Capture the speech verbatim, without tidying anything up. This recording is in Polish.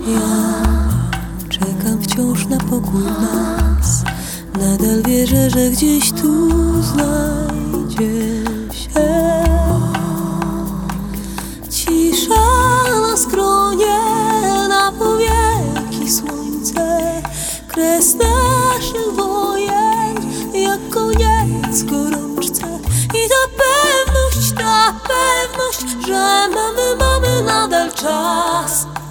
Ja czekam wciąż na pokój nas. Nadal wierzę, że gdzieś tu znajdzie się cisza na skronie, na powieki słońce, kres naszych wojen, jak koniec gorączce. I ta pewność, ta pewność, że mamy, mamy nadal czas.